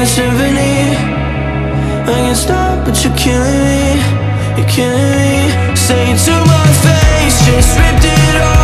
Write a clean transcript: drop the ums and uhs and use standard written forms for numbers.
symphony. I can't stop, but you're killing me. You're killing me. Say it to my face, just ripped it off.